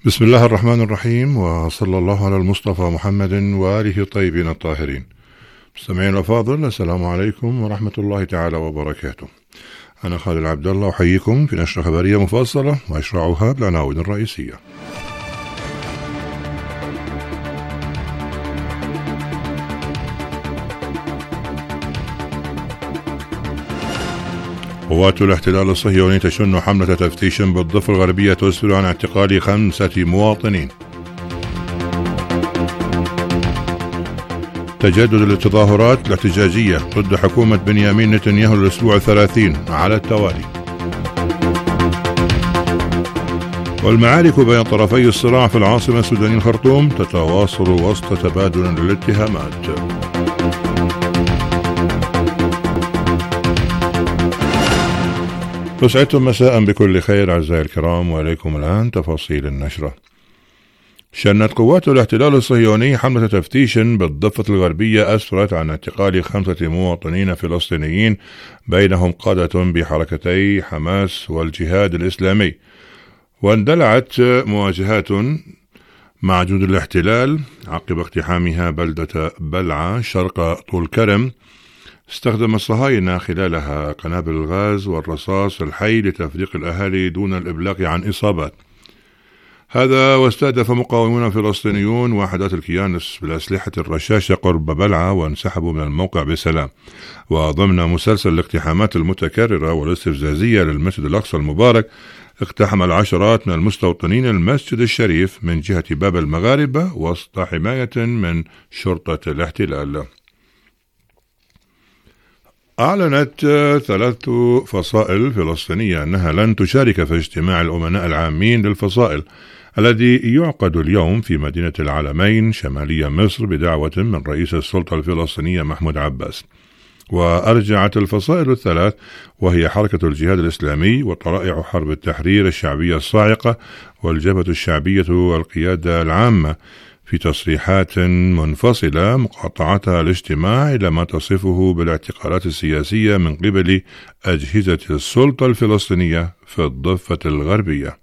بسم الله الرحمن الرحيم، وصلى الله على المصطفى محمد وآله الطيبين الطاهرين. مستمعين الأفاضل، السلام عليكم ورحمة الله تعالى وبركاته. أنا خالد عبد الله أحييكم في نشرة خبرية مفصلة وأشرعها بالعناوين الرئيسية. قوات الاحتلال الصهيوني تشن حملة تفتيش بالضفة الغربية تسفر عن اعتقال 5 مواطنين. تجدد التظاهرات الاحتجاجية ضد حكومة بنيامين نتنياهو الأسبوع 30 على التوالي. والمعارك بين طرفي الصراع في العاصمة السودانية الخرطوم تتواصل وسط تبادل للاتهامات. أسعدتم مساء بكل خير أعزائي الكرام، وإليكم الآن تفاصيل النشرة. شنت قوات الاحتلال الصهيوني حملة تفتيش بالضفة الغربية أسفرت عن اعتقال 5 مواطنين فلسطينيين، بينهم قادة بحركتي حماس والجهاد الإسلامي. واندلعت مواجهات مع جنود الاحتلال عقب اقتحامها بلدة بلعة شرق طول كرم. استخدم الصهاينة خلالها قنابل الغاز والرصاص الحي لتفريق الأهالي دون الإبلاغ عن إصابات. هذا واستهدف مقاومون فلسطينيون وحدات الكيان بالأسلحة الرشاشة قرب بلعة وانسحبوا من الموقع بسلام. وضمن مسلسل الاقتحامات المتكررة والاستفزازية للمسجد الأقصى المبارك، اقتحم العشرات من المستوطنين المسجد الشريف من جهة باب المغاربة وسط حماية من شرطة الاحتلال. أعلنت 3 فصائل فلسطينية أنها لن تشارك في اجتماع الأمناء العامين للفصائل الذي يعقد اليوم في مدينة العلمين شمالية مصر بدعوة من رئيس السلطة الفلسطينية محمود عباس. وأرجعت الفصائل ال3 وهي حركة الجهاد الإسلامي وطلائع حرب التحرير الشعبية الصاعقة والجبهة الشعبية والقيادة العامة في تصريحات منفصلة مقاطعتها الاجتماع إلى ما تصفه بالاعتقالات السياسية من قبل أجهزة السلطة الفلسطينية في الضفة الغربية.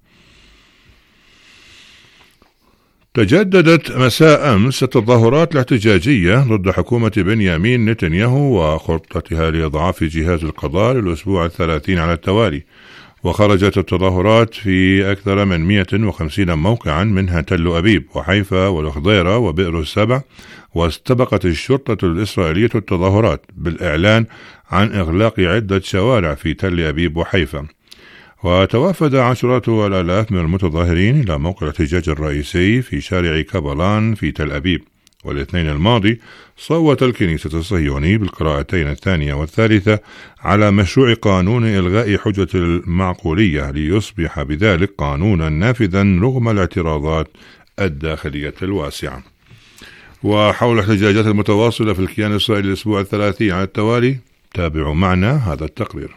تجددت مساء أمس التظاهرات الاحتجاجية ضد حكومة بنيامين نتنياهو وخطتها لإضعاف جهاز القضاء للأسبوع 30 على التوالي. وخرجت التظاهرات في أكثر من 150 موقعا منها تل أبيب وحيفا والخضيرة وبئر السبع. واستبقت الشرطة الإسرائيلية التظاهرات بالإعلان عن إغلاق عدة شوارع في تل أبيب وحيفا. وتوافد عشرات الآلاف من المتظاهرين إلى موقع الاحتجاج الرئيسي في شارع كابلان في تل أبيب. والاثنين الماضي صوت الكنيسة الصهيوني بالقراءتين الثانية والثالثة على مشروع قانون إلغاء حجة المعقولية ليصبح بذلك قانونا نافذا رغم الاعتراضات الداخلية الواسعة. وحول الاحتجاجات المتواصلة في الكيان الإسرائيلي الأسبوع 30 على التوالي، تابعوا معنا هذا التقرير.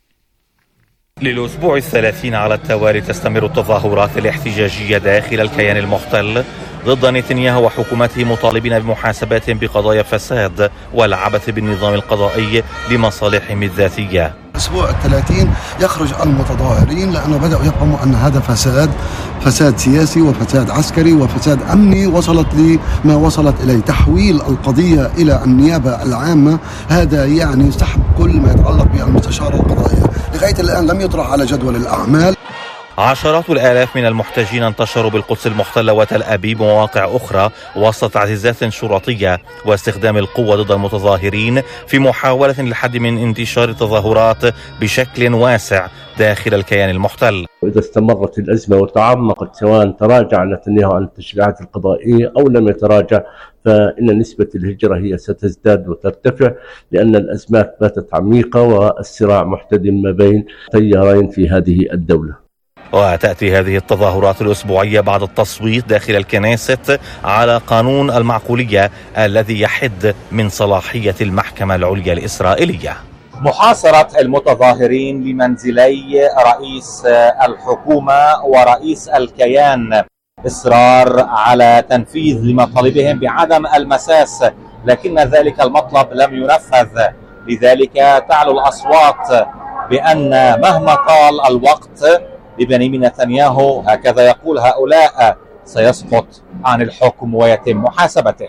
للأسبوع 30 على التوالي تستمر التظاهرات الاحتجاجية داخل الكيان المحتل ضد نتنياهو وحكومته، مطالبين بمحاسبات بقضايا فساد والعبث بالنظام القضائي لمصالحهم الذاتية. الأسبوع 30 يخرج المتظاهرين لأنه بدأوا يفهموا أن هذا فساد سياسي وفساد عسكري وفساد أمني وصلت لما وصلت إليه، تحويل القضية إلى النيابة العامة. هذا يعني سحب كل ما يتعلق بالمستشارة القضائية. لغاية الآن لم يطرح على جدول الأعمال. عشرات الآلاف من المحتجين انتشروا بالقدس المحتلة وتل أبيب ومواقع أخرى وسط تعزيزات شرطية واستخدام القوة ضد المتظاهرين في محاولة للحد من انتشار التظاهرات بشكل واسع داخل الكيان المحتل. وإذا استمرت الأزمة وتعمقت، سواء تراجع نتنياهو عن التشريعات القضائية أو لم يتراجع، فإن نسبة الهجرة هي ستزداد وترتفع، لأن الأزمات باتت عميقة والصراع محتدم ما بين تيارين في هذه الدولة. وتأتي هذه التظاهرات الأسبوعية بعد التصويت داخل الكنيست على قانون المعقولية الذي يحد من صلاحية المحكمة العليا الإسرائيلية. محاصرة المتظاهرين لمنزلي رئيس الحكومة ورئيس الكيان، إصرار على تنفيذ لمطالبهم بعدم المساس، لكن ذلك المطلب لم ينفذ. لذلك تعلو الأصوات بأن مهما طال الوقت لبنيامين نتنياهو، هكذا يقول هؤلاء، سيسقط عن الحكم ويتم محاسبته.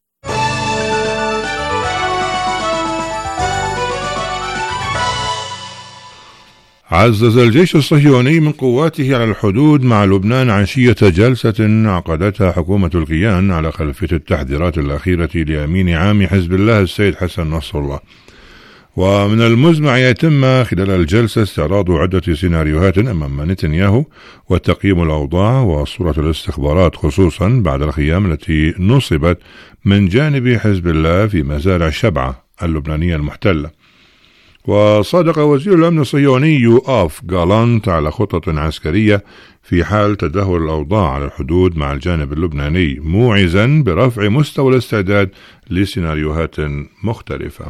عزز الجيش الصهيوني من قواته على الحدود مع لبنان عشية جلسة عقدتها حكومة الكيان على خلفية التحذيرات الأخيرة لأمين عام حزب الله السيد حسن نصر الله. ومن المزمع يتم خلال الجلسة استعراض عدة سيناريوهات أمام نتنياهو وتقييم الأوضاع وصورة الاستخبارات، خصوصا بعد الخيام التي نصبت من جانب حزب الله في مزارع شبعة اللبنانية المحتلة. وصادق وزير الأمن الصهيوني يوآف جالانت على خطة عسكرية في حال تدهور الأوضاع على الحدود مع الجانب اللبناني، موعزا برفع مستوى الاستعداد لسيناريوهات مختلفة.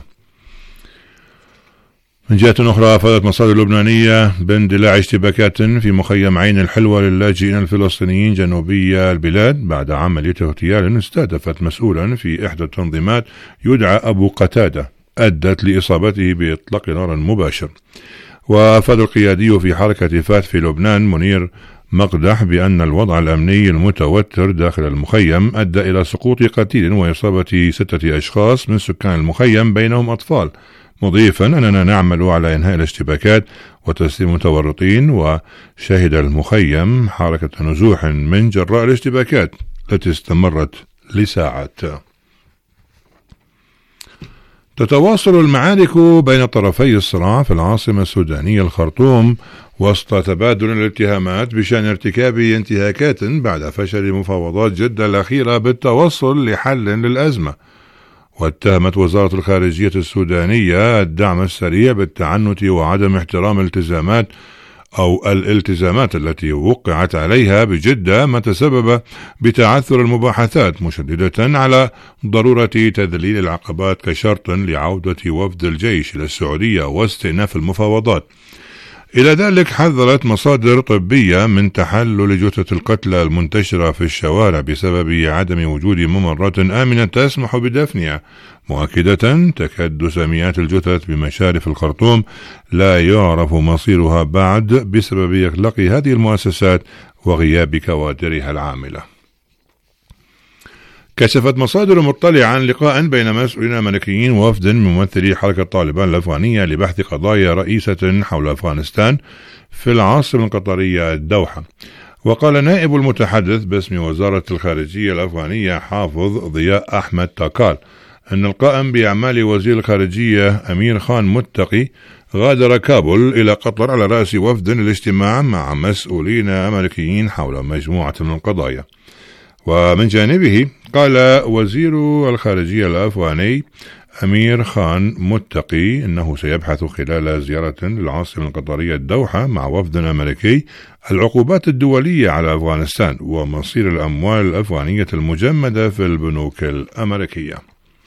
من جهة أخرى، أفادت مصادر لبنانية باندلاع اشتباكات في مخيم عين الحلوة للاجئين الفلسطينيين جنوبي البلاد بعد عملية اغتيال استهدفت مسؤولا في إحدى التنظيمات يدعى أبو قتادة أدت لإصابته بإطلاق نار مباشر. وأفاد القيادي في حركة فات في لبنان منير مقدح بأن الوضع الأمني المتوتر داخل المخيم أدى إلى سقوط قتيل وإصابة 6 أشخاص من سكان المخيم بينهم أطفال، مضيفا أننا نعمل على إنهاء الاشتباكات وتسليم المتورطين. وشهد المخيم حركة نزوح من جراء الاشتباكات التي استمرت لساعات. تتواصل المعارك بين طرفي الصراع في العاصمة السودانية الخرطوم وسط تبادل الاتهامات بشأن ارتكاب انتهاكات بعد فشل مفاوضات جدة الأخيرة بالتوصل لحل للأزمة. واتهمت وزارة الخارجية السودانية الدعم السريع بالتعنت وعدم احترام الالتزامات التي وقعت عليها بجدة، ما تسبب بتعثر المباحثات، مشددة على ضرورة تذليل العقبات كشرط لعودة وفد الجيش إلى السعودية واستئناف المفاوضات. إلى ذلك حذرت مصادر طبية من تحلل جثث القتلى المنتشرة في الشوارع بسبب عدم وجود ممرات آمنة تسمح بدفنها، مؤكدة تكدس مئات الجثث بمشارف الخرطوم لا يعرف مصيرها بعد بسبب إغلاق هذه المؤسسات وغياب كوادرها العاملة. كشفت مصادر مطلعة عن لقاء بين مسؤولين أمريكيين ووفد من ممثلي حركة طالبان الأفغانية لبحث قضايا رئيسة حول أفغانستان في العاصمة القطرية الدوحة. وقال نائب المتحدث باسم وزارة الخارجية الأفغانية حافظ ضياء أحمد تاكال أن القائم بأعمال وزير الخارجية أمير خان متقي غادر كابول إلى قطر على رأس وفد للاجتماع مع مسؤولين أمريكيين حول مجموعة من القضايا. ومن جانبه قال وزير الخارجية الأفغاني أمير خان متقي أنه سيبحث خلال زيارة للعاصمة القطرية الدوحة مع وفد أمريكي العقوبات الدولية على أفغانستان ومصير الأموال الأفغانية المجمدة في البنوك الأمريكية.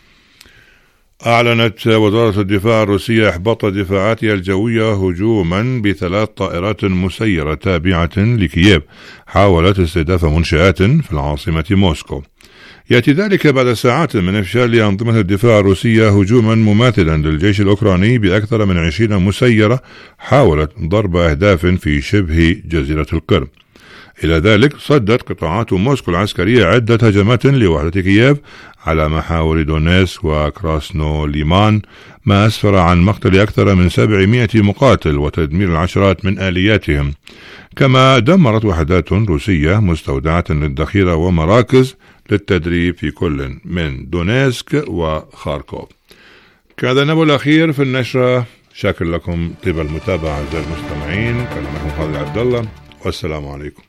أعلنت وزارة الدفاع الروسية إحباط دفاعاتها الجوية هجوما ب3 طائرات مسيرة تابعة لكييف حاولت استهداف منشآت في العاصمة موسكو. يأتي ذلك بعد ساعات من إفشال أنظمة الدفاع الروسية هجوما مماثلا للجيش الأوكراني بأكثر من 20 مسيرة حاولت ضرب أهداف في شبه جزيرة القرم. إلى ذلك صدت قطاعات موسكو العسكرية عدة هجمات لوحدة كييف على محاور دونيتسك وكراسنو ليمان، ما أسفر عن مقتل أكثر من 700 مقاتل وتدمير العشرات من آلياتهم. كما دمرت وحدات روسية مستودعة للذخيرة ومراكز للتدريب في كل من دونيتسك وخاركوف. كان النبو الأخير في النشرة. شاكر لكم طيب المتابعة أعزائي المستمعين. كان معكم خالد عبد الله، والسلام عليكم.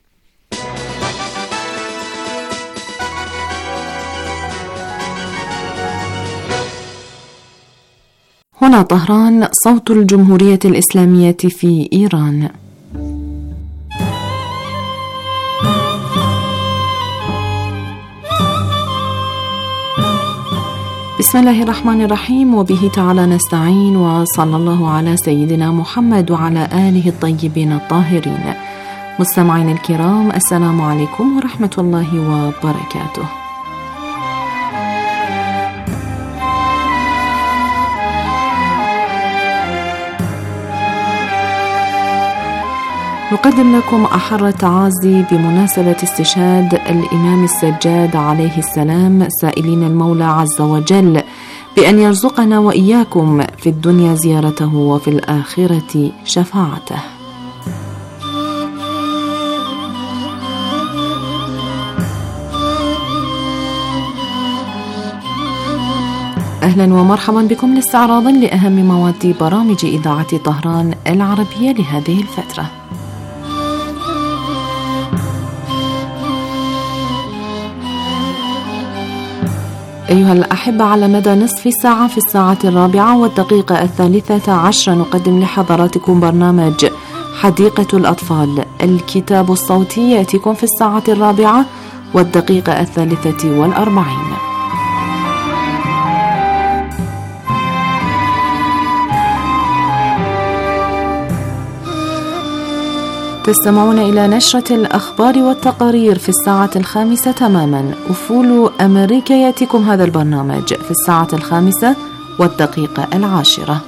هنا طهران، صوت الجمهورية الإسلامية في إيران. بسم الله الرحمن الرحيم، وبه تعالى نستعين، وصلى الله على سيدنا محمد وعلى آله الطيبين الطاهرين. مستمعين الكرام، السلام عليكم ورحمة الله وبركاته. نقدم لكم أحر التعازي بمناسبة استشهاد الإمام السجاد عليه السلام، سائلين المولى عز وجل بأن يرزقنا وإياكم في الدنيا زيارته وفي الآخرة شفاعته. أهلا ومرحبا بكم لاستعراض لأهم مواد برامج إذاعة طهران العربية لهذه الفترة. أيها الأحبة، على مدى نصف ساعة في الساعة 4:13 نقدم لحضراتكم برنامج حديقة الأطفال. الكتاب الصوتي يأتيكم في الساعة 4:43. تستمعون إلى نشرة الأخبار والتقارير في الساعة 5 تماما. أفول أمريكا يأتيكم هذا البرنامج في الساعة 5:10.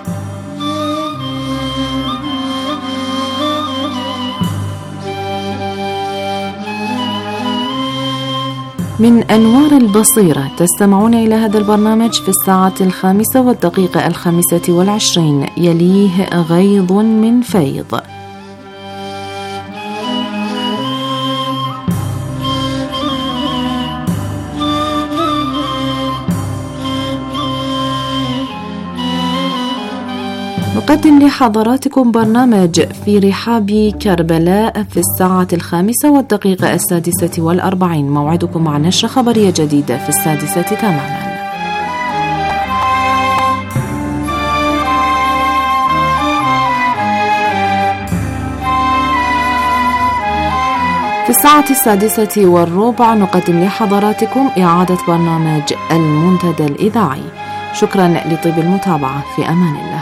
من أنوار البصيرة تستمعون إلى هذا البرنامج في الساعة 5:25. يليه غيض من فيض. نقدم لحضراتكم برنامج في رحاب كربلاء في الساعة 5:46. موعدكم مع نشرة خبرية جديدة في 6 تماما. في الساعة 6:15 نقدم لحضراتكم إعادة برنامج المنتدى الإذاعي. شكرا لطيب المتابعة، في أمان الله.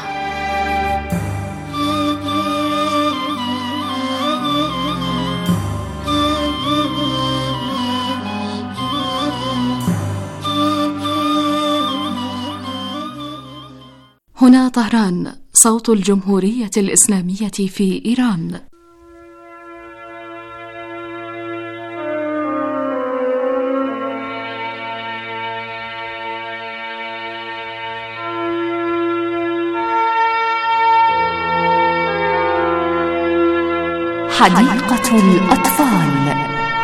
هنا طهران، صوت الجمهورية الإسلامية في إيران. حديقة الأطفال.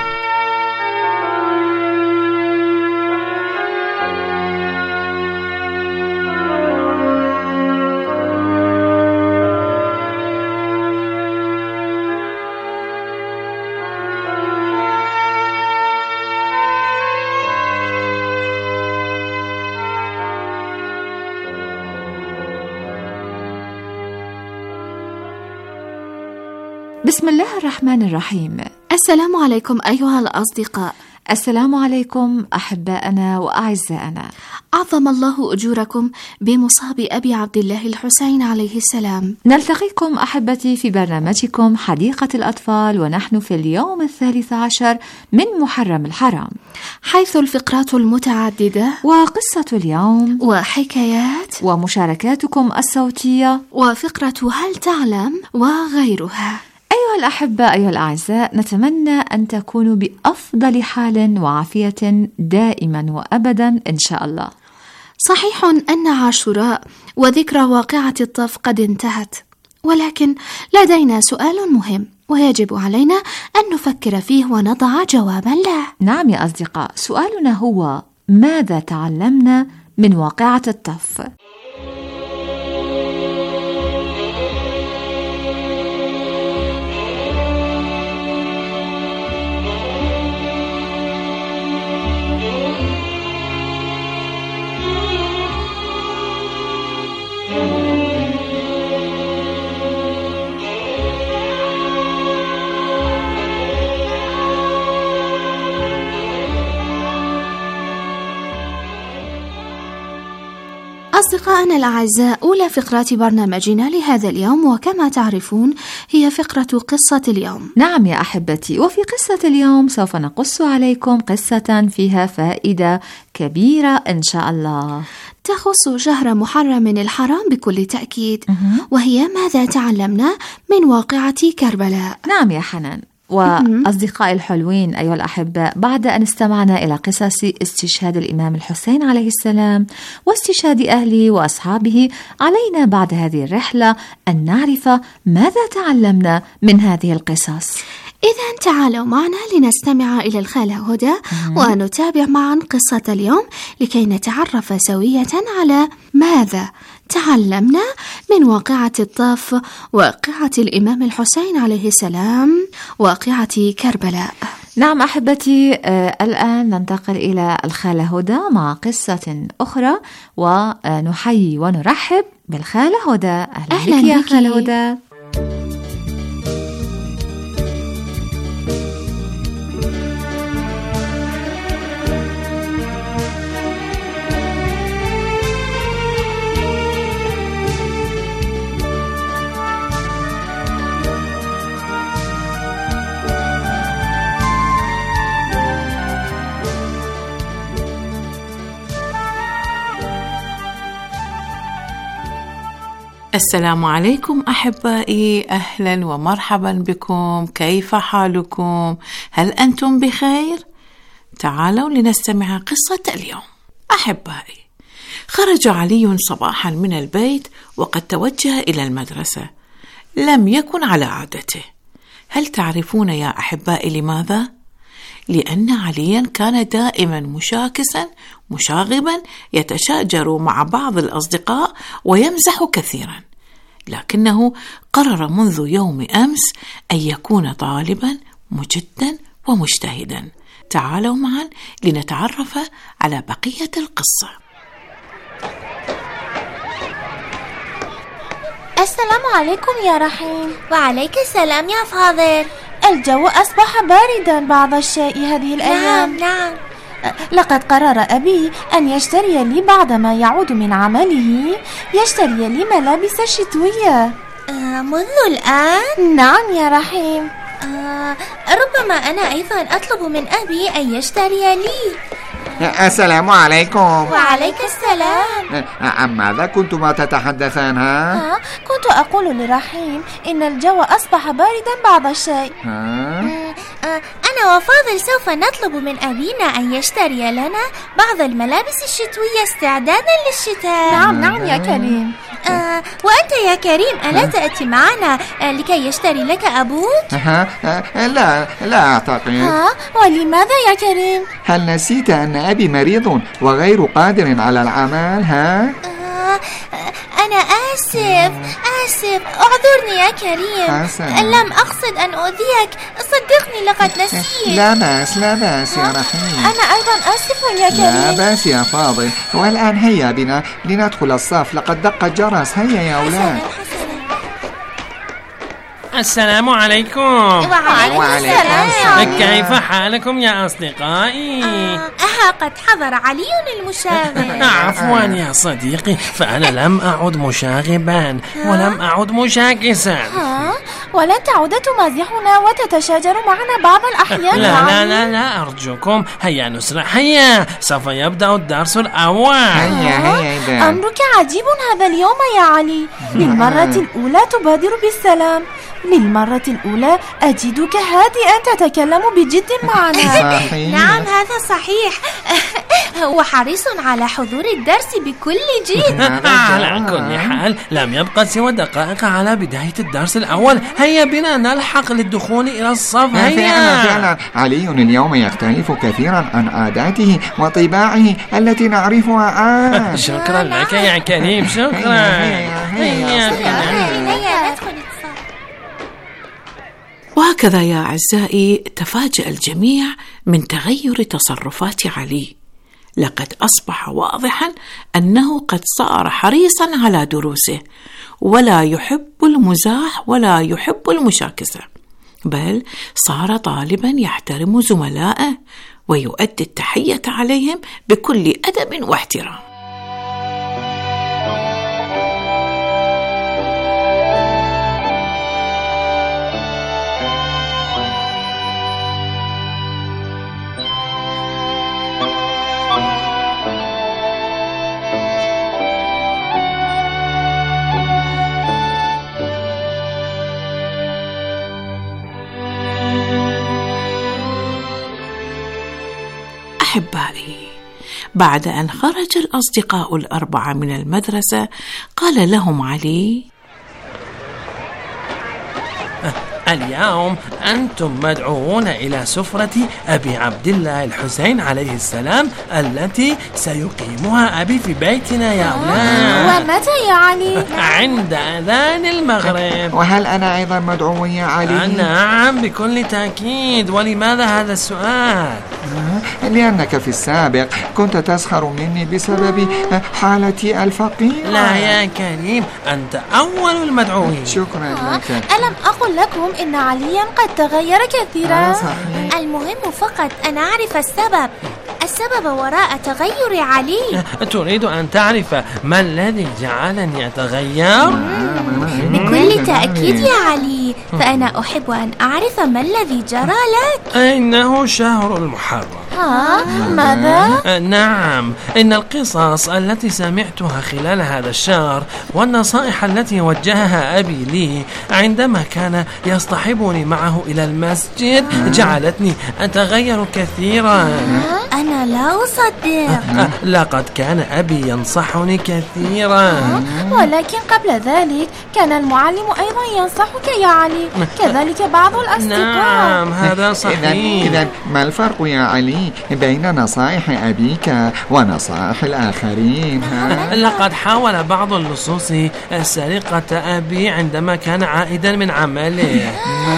بسم الله الرحمن الرحيم. السلام عليكم أيها الأصدقاء. السلام عليكم أحباءنا وأعزائنا. أعظم الله أجوركم بمصاب أبي عبد الله الحسين عليه السلام. نلتقيكم أحبتي في برنامجكم حديقة الأطفال، ونحن في اليوم 13 من محرم الحرام، حيث الفقرات المتعددة وقصة اليوم وحكايات ومشاركاتكم الصوتية وفقرة هل تعلم وغيرها. أيها الأحبة، أيها الأعزاء، نتمنى أن تكونوا بأفضل حال وعافية دائما وأبدا إن شاء الله. صحيح أن عاشوراء وذكرى واقعة الطف قد انتهت، ولكن لدينا سؤال مهم ويجب علينا أن نفكر فيه ونضع جوابا له. نعم يا أصدقاء، سؤالنا هو: ماذا تعلمنا من واقعة الطف؟ أصدقائنا الأعزاء، أولى فقرات برنامجنا لهذا اليوم، وكما تعرفون هي فقرة قصة اليوم. نعم يا أحبتي، وفي قصة اليوم سوف نقص عليكم قصة فيها فائدة كبيرة إن شاء الله، تخص شهر محرم الحرام بكل تأكيد، وهي ماذا تعلمنا من واقعة كربلاء. نعم يا حنان. وأصدقائي الحلوين أيها الأحباء، بعد أن استمعنا إلى قصص استشهاد الإمام الحسين عليه السلام واستشهاد أهله وأصحابه، علينا بعد هذه الرحلة أن نعرف ماذا تعلمنا من هذه القصص. إذن تعالوا معنا لنستمع إلى الخالة هدى ونتابع معا قصة اليوم لكي نتعرف سوية على ماذا تعلمنا من واقعة الطف، واقعة الإمام الحسين عليه السلام، واقعة كربلاء. نعم أحبتي، الآن ننتقل إلى الخالة هدى مع قصة أخرى، ونحيي ونرحب بالخالة هدى. أهلا بك يا خالة هدى. السلام عليكم أحبائي، أهلا ومرحبا بكم. كيف حالكم؟ هل أنتم بخير؟ تعالوا لنستمع قصة اليوم. أحبائي، خرج علي صباحا من البيت وقد توجه إلى المدرسة، لم يكن على عادته. هل تعرفون يا أحبائي لماذا؟ لأن عليا كان دائما مشاكسا مشاغبا، يتشاجر مع بعض الأصدقاء ويمزح كثيرا، لكنه قرر منذ يوم أمس أن يكون طالبا مجدا ومجتهدا. تعالوا معا لنتعرف على بقية القصة. السلام عليكم يا رحيم. وعليك السلام يا فاضل. الجو أصبح باردا بعض الشيء هذه الأيام. نعم. لقد قرر أبي أن يشتري لي بعدما يعود من عمله، يشتري لي ملابس شتوية. منذ الآن؟ نعم يا رحيم. ربما أنا أيضا أطلب من أبي أن يشتري لي. السلام عليكم. وعليك السلام. عن ماذا كنتما تتحدثان؟ كنت أقول لرحيم إن الجو أصبح باردا بعض الشيء. أنا وفاضل سوف نطلب من أبينا أن يشتري لنا بعض الملابس الشتوية استعدادا للشتاء. نعم يا كريم. وأنت يا كريم ألا تأتي معنا لكي يشتري لك أبوك؟ لا أعتقد. ولماذا يا كريم؟ هل نسيت أن أبي مريض وغير قادر على العمل؟ أنا آسف أعذرني يا كريم. لم أقصد أن أؤذيك، صدقني لقد نسيت. لا بأس يا رحيم. أنا أيضا آسف يا كريم. لا بأس يا فاضل. والآن هيا بنا لندخل الصف، لقد دق الجرس. هيا يا أولاد. السلام عليكم. وعليكم السلام. كيف حالكم يا أصدقائي؟ قد حضر علي المشاغب. عفوا يا صديقي، فأنا لم أعد مشاغبا ولم أعد مشاكسا. ولن تعود تمازحنا وتتشاجر معنا بعض الأحيان؟ لا أرجوكم، هيا نسرع، هيا سوف يبدأ الدرس الأول. هيا. أمرك عجيب هذا اليوم يا علي. للمرة الأولى تبادر بالسلام، للمرة الأولى أجدك هادئا تتكلم بجد معنا. نعم هذا صحيح. وحريص على حضور الدرس بكل جد. على كل حال لم يبقى سوى دقائق على بداية الدرس الأول. هيا بنا نلحق للدخول إلى الصف. هيا. فعلا علي اليوم يختلف كثيرا عن عاداته وطباعه التي نعرفها. شكرا لك يا كريم، شكرا. هيا ندخل. وهكذا يا أعزائي تفاجأ الجميع من تغير تصرفات علي. لقد أصبح واضحا أنه قد صار حريصا على دروسه، ولا يحب المزاح ولا يحب المشاكسة، بل صار طالبا يحترم زملائه ويؤدي التحية عليهم بكل أدب واحترام. أحبائي، بعد أن خرج الأصدقاء الأربعة من المدرسة قال لهم علي: اليوم أنتم مدعوون إلى سفرة أبي عبد الله الحسين عليه السلام التي سيقيمها أبي في بيتنا يا أولاد. ومتى يا علي؟ عند أذان المغرب. وهل أنا أيضا مدعو يا علي؟ نعم بكل تأكيد. ولماذا هذا السؤال؟ لأنك في السابق كنت تسخر مني بسبب حالتي الفقيرة. لا يا كريم، أنت أول المدعوين. شكرا لك. ألم أقل لكم إن عليا قد تغير كثيرا؟ صحيح. المهم فقط أن أعرف السبب وراء تغير علي. تريد أن تعرف ما الذي جعلني أتغير؟ بكل تأكيد يا علي، فأنا أحب أن أعرف ما الذي جرى لك. إنه شهر المحرم. ماذا؟ نعم، إن القصص التي سمعتها خلال هذا الشهر والنصائح التي وجهها أبي لي عندما كان يصطحبني معه إلى المسجد جعلتني أتغير كثيرا. أنا لا أصدق. لقد كان أبي ينصحني كثيرا. ولكن قبل ذلك كان المعلم أيضا ينصحك يا علي، كذلك بعض الأصدقاء. نعم هذا صحيح. إذن ما الفرق يا علي بين نصائح أبيك ونصائح الآخرين؟ لقد حاول بعض اللصوص سرقة أبي عندما كان عائدا من عمله.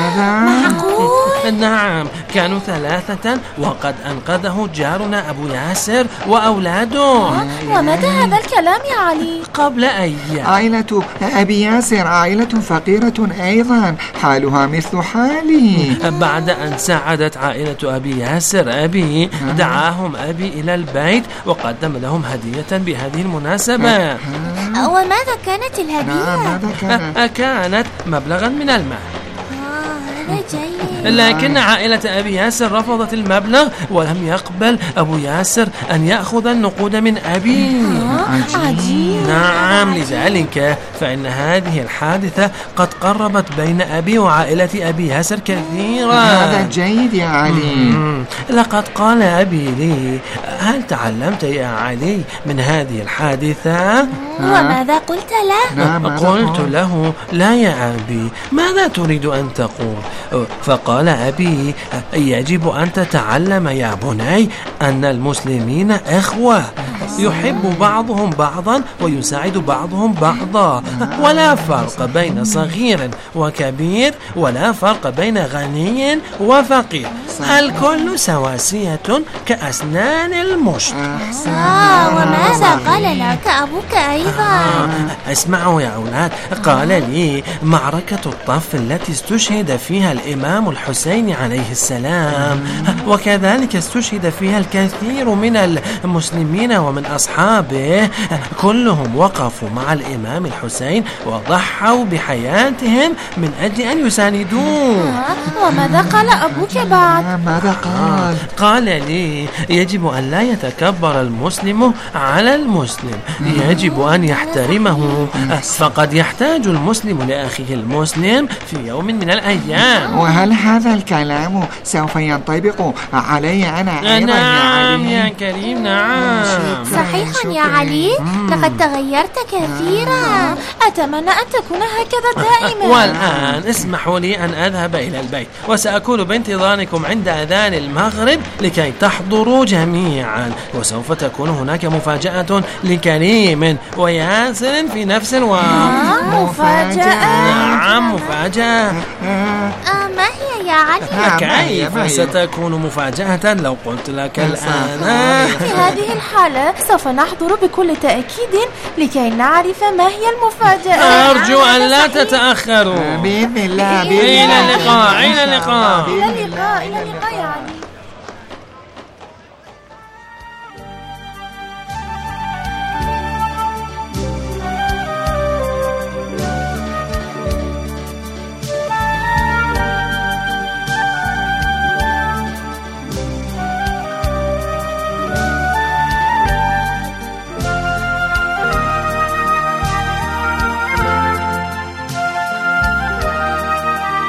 معقول؟ نعم، كانوا 3 وقد أنقذه جارنا أبو ياسر وأولاده. ومتى هذا الكلام يا علي؟ قبل أيام. عائلة أبي ياسر عائلة فقيرة أيضا، حالها مثل حالي. بعد أن ساعدت عائلة أبي ياسر أبي، دعاهم أبي إلى البيت وقدم لهم هدية بهذه المناسبة. وماذا كانت الهدية؟ كانت مبلغا من المال. هذا جيد. لكن عائلة أبي ياسر رفضت المبلغ ولم يقبل أبو ياسر أن يأخذ النقود من أبي. عجيب. نعم، لذلك فإن هذه الحادثة قد قربت بين أبي وعائلة أبي ياسر كثيرا. هذا جيد يا علي. لقد قال أبي لي: هل تعلمت يا علي من هذه الحادثة؟ وماذا قلت له؟ قلت له: لا يا أبي، ماذا تريد أن تقول؟ فقال أبي: يجب أن تتعلم يا بني أن المسلمين إخوة، يحب بعضهم بعضا ويساعد بعضهم بعضا، ولا فرق بين صغير وكبير، ولا فرق بين غني وفقير، الكل سواسية كأسنان المشط. وماذا قال لك أبوك أيضا؟ اسمعوا يا أولاد، قال لي: معركة الطف التي استشهد فيها الإمام الحسين عليه السلام، وكذلك استشهد فيها الكثير من المسلمين ومن أصحابه، كلهم وقفوا مع الإمام الحسين وضحوا بحياتهم من أجل أن يساندوه. وماذا قال أبوك بعد؟ ماذا قال؟ قال لي: يجب أن لا يتكبر المسلم على المسلم، يجب أن يحترمه، فقد يحتاج المسلم لأخيه المسلم في يوم من الأيام. وهل هذا الكلام سوف ينطبق علي أنا أيضا نعم يا علي؟ يا كريم، نعم. صحيحا يا علي، لقد تغيرت كثيرا. أتمنى أن تكون هكذا دائما. والآن اسمحوا لي أن أذهب إلى البيت، وسأكون بانتظاركم عند أذان المغرب لكي تحضروا جميعا، وسوف تكون هناك مفاجأة لكريم وياسر في نفس الوقت. مفاجأة؟ نعم، مفاجأة. ما هي يا علي؟ كيف ستكون مفاجأة لو قلت لك الآن؟ في هذه الحالة سوف نحضر بكل تأكيد لكي نعرف ما هي المفاجأة. أرجو أن لا تتأخروا. بإذن الله. إلى اللقاء. إلى اللقاء. إلى اللقاء. إلى اللقاء يا علي.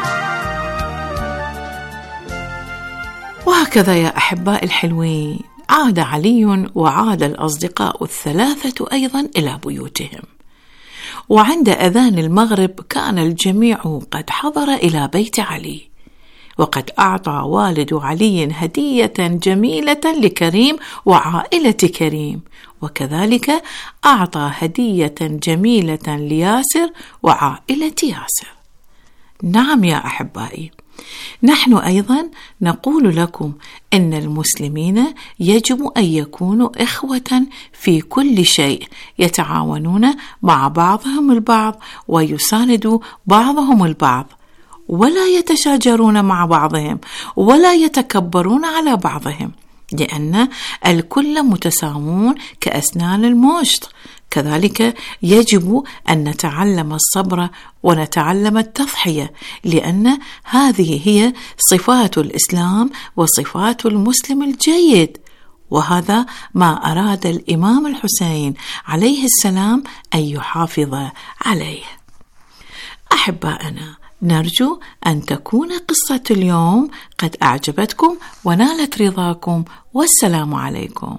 وهكذا يا أحباء الحلوين، عاد علي وعاد الأصدقاء الثلاثة أيضا إلى بيوتهم، وعند أذان المغرب كان الجميع قد حضر إلى بيت علي، وقد أعطى والد علي هدية جميلة لكريم وعائلة كريم، وكذلك أعطى هدية جميلة لياسر وعائلة ياسر. نعم يا أحبائي، نحن أيضا نقول لكم إن المسلمين يجب أن يكونوا إخوة في كل شيء، يتعاونون مع بعضهم البعض ويساندوا بعضهم البعض، ولا يتشاجرون مع بعضهم ولا يتكبرون على بعضهم، لأن الكل متساوون كأسنان المشط. كذلك يجب أن نتعلم الصبر ونتعلم التضحية، لأن هذه هي صفات الإسلام وصفات المسلم الجيد، وهذا ما أراد الإمام الحسين عليه السلام أن يحافظ عليه. أحبائنا، نرجو أن تكون قصة اليوم قد أعجبتكم ونالت رضاكم، والسلام عليكم.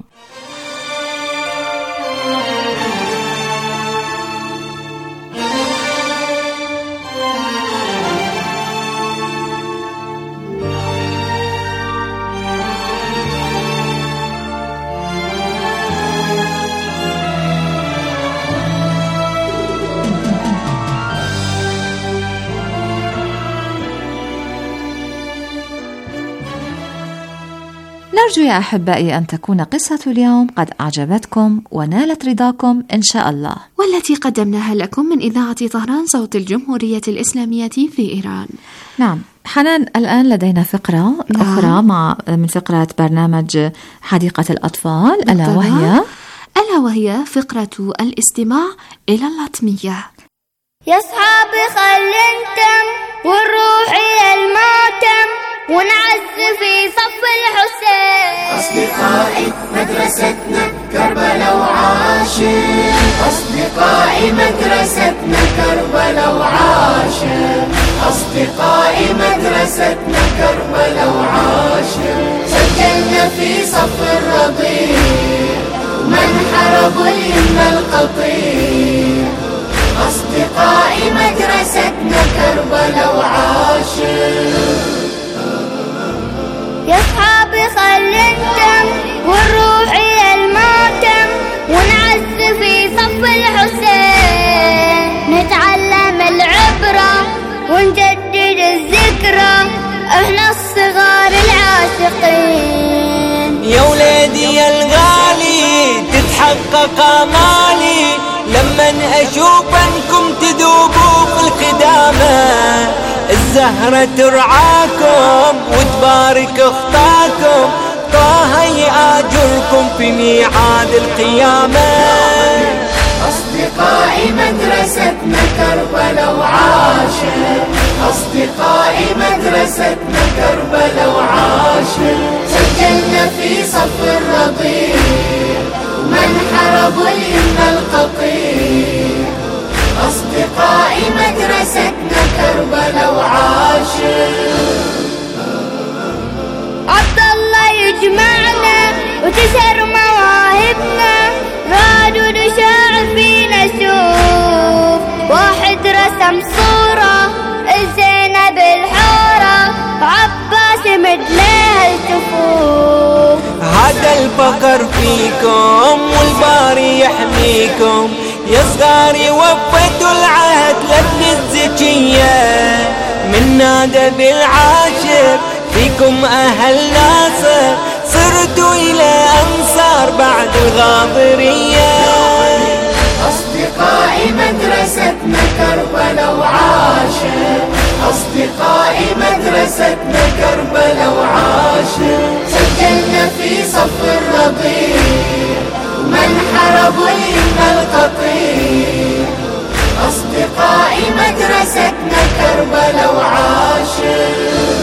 نرجو يا أحبائي أن تكون قصة اليوم قد أعجبتكم ونالت رضاكم إن شاء الله، والتي قدمناها لكم من إذاعة طهران صوت الجمهورية الإسلامية في إيران. نعم حنان، الآن لدينا فقرة أخرى من فقرة برنامج حديقة الأطفال، ألا وهي فقرة الاستماع إلى اللطمية. يا صحابي خل انتم ونروح إلى الماتم ونعز في صف الحسين. أصدقائي مدرستنا كربلاء وعاشر، أصدقائي مدرستنا كربلاء وعاشر، أصدقائي مدرستنا كربلاء وعاشر. سجلنا في صف الرضيع ومن حرب اليم القطيع. أصدقائي مدرستنا كربلاء وعاشر. يا صحابي خل انتم ونروح إلى الماتم ونعز في صف الحسين. نتعلم العبرة ونجدد الذكرى، احنا الصغار العاشقين. يا ولادي يا الغالي تتحقق آمالي لمن أشوف أنكم تذوبوا في القدامى. الزهرة ترعاكم وتبارك اخطاكم، طه يآجركم في ميعاد القيامة. أصدقائي مدرستنا كربلاء وعاشر، أصدقائي مدرستنا كربلاء وعاشر. سجلنا في صف الرضيع ومن حرب اليم القطيع. أصدقائي مدرستنا كربلاء وعاشر. عبد الله يجمعنا وتسهر مواهبنا، راد ونشاع فينا سوف واحد رسم صورة زينب الحورة، عباس مدلها الكفوف. هذا الفقر فيكم والباري يحميكم، يا صغاري وفدوا العهد لابن الزكية. من نادى بالعاشر فيكم أهل ناصر، صرتوا إلى أنصار بعد الغاضرية. أصدقائي مدرستنا كربلاء وعاشر، أصدقائي مدرستنا كربلاء وعاشر. سجلنا في صف الرضيع ومن حرب اليم القطيع. أصدقائي مدرستنا كربلاء وعاشر.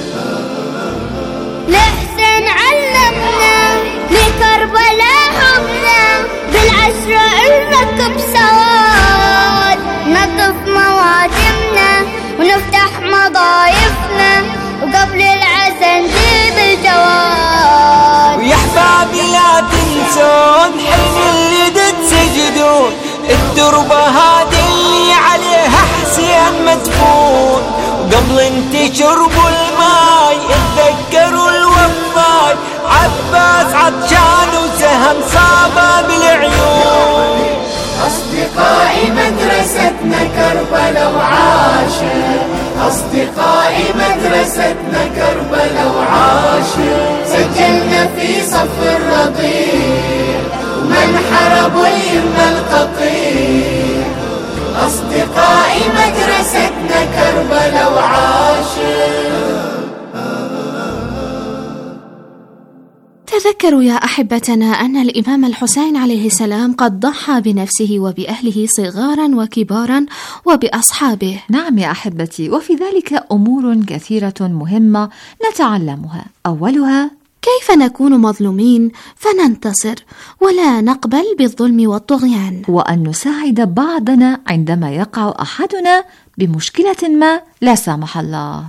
لحسن علمنا لكربلاء حبنا، بالعشرة نركب سواد نطف موادمنا تنسون حين اللي تسجدون التربة هذه اللي عليها حسين مدفون وقبل انت شربوا الماي اتذكروا الوفاي عباس عطشان وسهم صابه بالعيون أصدقائي مدرستنا كربلاء وعاشر أصدقائي مدرستنا كربلاء وعاشر سجلنا في صف الرضيع ومن حربوا اليمن القطيع أصدقائي مدرستنا كربلاء وعاشر. تذكروا يا أحبتنا أن الإمام الحسين عليه السلام قد ضحى بنفسه وبأهله صغارا وكبارا وبأصحابه. نعم يا أحبتي، وفي ذلك أمور كثيرة مهمة نتعلمها. أولها كيف نكون مظلومين فننتصر ولا نقبل بالظلم والطغيان، وأن نساعد بعضنا عندما يقع أحدنا بمشكلة ما لا سامح الله.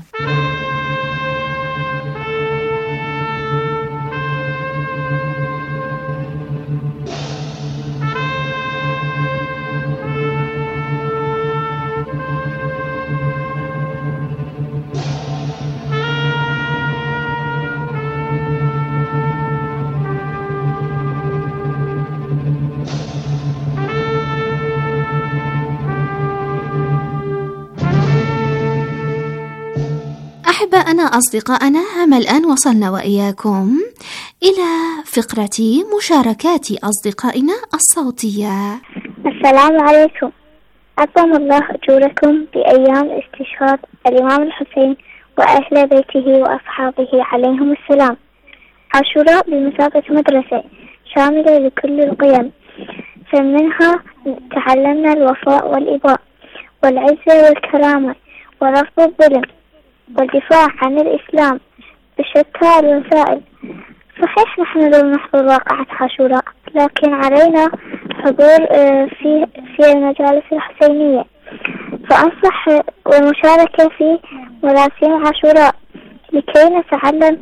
أحباءنا أصدقائنا، هم الآن وصلنا وإياكم إلى فقرة مشاركات أصدقائنا الصوتية. السلام عليكم، أطعم الله أجوركم بأيام استشهاد الإمام الحسين وأهل بيته وأصحابه عليهم السلام. عاشوراء بمثابة مدرسة شاملة لكل القيم، فمنها تعلمنا الوفاء والإباء والعزة والكرامة ورفض الظلم والدفاع عن الإسلام بشتى الوسائل. صحيح نحن لم نحضر واقعة عاشوراء، لكن علينا حضور في المجالس الحسينية، فأنصح والمشاركة في مراسم عاشوراء لكي نتعلم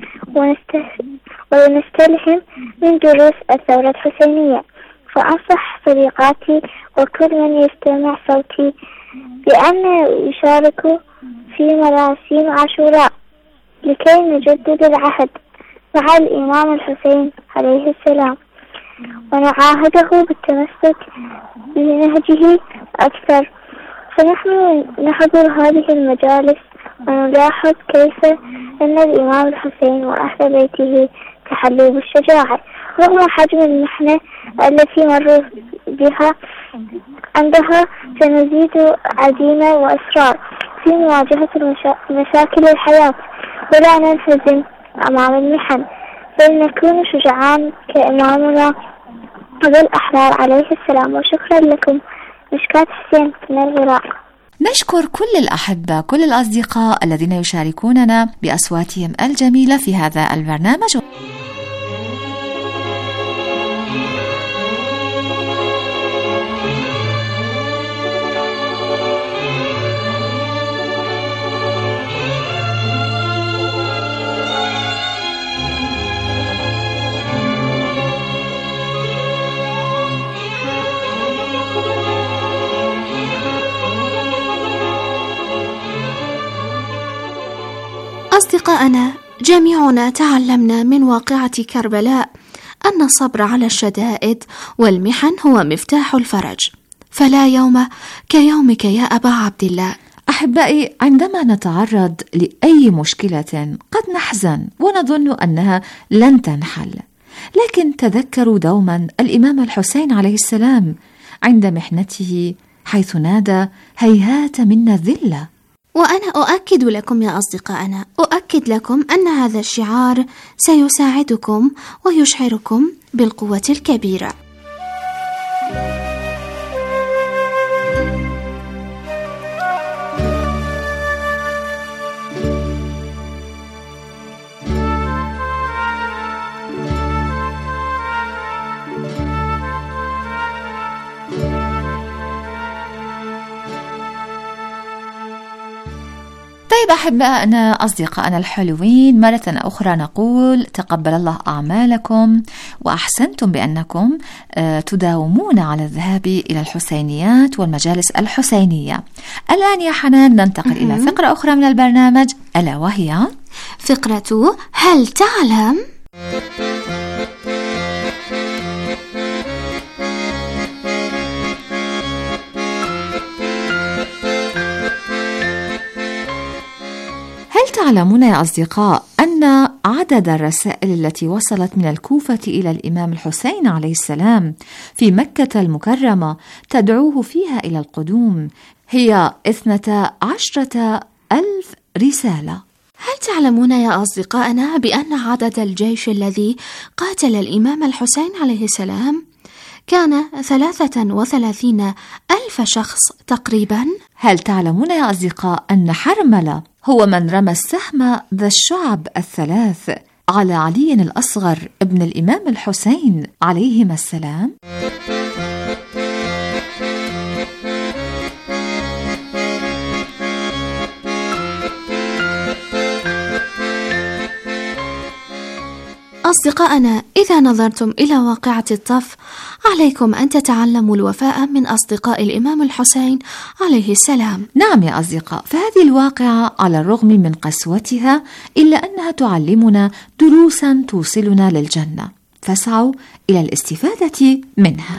ونستلهم من دروس الثورة الحسينية. فأنصح صديقاتي وكل من يستمع صوتي بأن يشاركوا في مراسم عاشوراء لكي نجدد العهد مع الإمام الحسين عليه السلام ونعاهده بالتمسك بنهجه أكثر. فنحن نحضر هذه المجالس ونلاحظ كيف أن الإمام الحسين وأهل بيته تحلوا بالشجاعة رغم حجم المحنة التي مروا بها. عندها سنزيد عزيمة وإصرار في مواجهة مشاكل الحياة ولا ننهزم أمام المحن، بل نكون شجعان كإمامنا أبو الأحرار عليه السلام. وشكرا لكم. مشكات حسين من العراق. نشكر كل الأحبة، كل الأصدقاء الذين يشاركوننا بأصواتهم الجميلة في هذا البرنامج. أصدقائنا، جميعنا تعلمنا من واقعة كربلاء أن الصبر على الشدائد والمحن هو مفتاح الفرج، فلا يوم كيومك يا أبا عبد الله. أحبائي، عندما نتعرض لأي مشكلة قد نحزن ونظن أنها لن تنحل، لكن تذكروا دوما الإمام الحسين عليه السلام عند محنته حيث نادى: هيهات منا الذلة. وأنا أؤكد لكم يا أصدقائنا، أؤكد لكم أن هذا الشعار سيساعدكم ويشعركم بالقوة الكبيرة. طيب أحبائنا أصدقائنا الحلوين، مرة أخرى نقول تقبل الله أعمالكم وأحسنتم بأنكم تداومون على الذهاب إلى الحسينيات والمجالس الحسينية. الآن يا حنان ننتقل إلى فقرة أخرى من البرنامج، ألا وهي فقرة هل تعلم؟ هل تعلمون يا أصدقاء أن عدد الرسائل التي وصلت من الكوفة إلى الإمام الحسين عليه السلام في مكة المكرمة تدعوه فيها إلى القدوم هي 12,000 رسالة؟ هل تعلمون يا أصدقائنا بأن عدد الجيش الذي قاتل الإمام الحسين عليه السلام كان 33,000 شخص تقريبا؟ هل تعلمون يا أصدقاء أن حرملة هو من رمى السهم ذا الشعب الثلاث على علي الأصغر ابن الإمام الحسين عليهما السلام؟ أصدقائنا، إذا نظرتم إلى واقعة الطف عليكم أن تتعلموا الوفاء من أصدقاء الإمام الحسين عليه السلام. نعم يا أصدقاء، فهذه الواقعة على الرغم من قسوتها إلا أنها تعلمنا دروسا توصلنا للجنة، فاسعوا إلى الاستفادة منها.